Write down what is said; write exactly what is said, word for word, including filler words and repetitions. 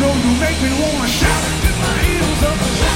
know you make me wanna shout, get my heels up.